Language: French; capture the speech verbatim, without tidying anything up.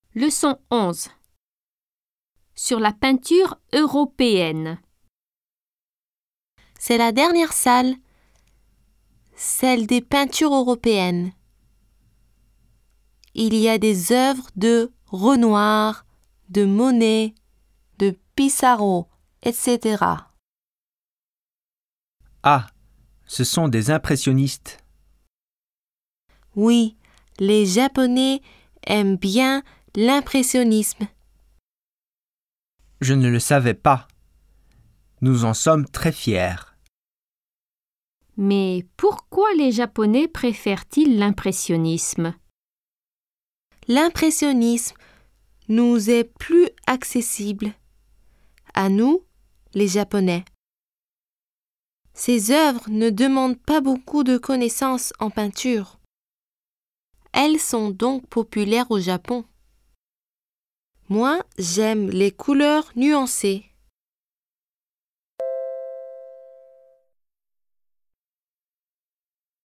Leçon onze. Sur la peinture européenne. C'est la dernière salle, celle des peintures européennes. Il y a des œuvres de Renoir, de Monet, de Pissarro, et cetera. Ah, ce sont des impressionnistes. Oui, les Japonais aiment bien l'impressionnisme. Je ne le savais pas. Nous en sommes très fiers. Mais pourquoi les Japonais préfèrent-ils l'impressionnisme ? L'impressionnisme nous est plus accessible. À nous, les Japonais. Ces œuvres ne demandent pas beaucoup de connaissances en peinture. Elles sont donc populaires au Japon. Moi, j'aime les couleurs nuancées.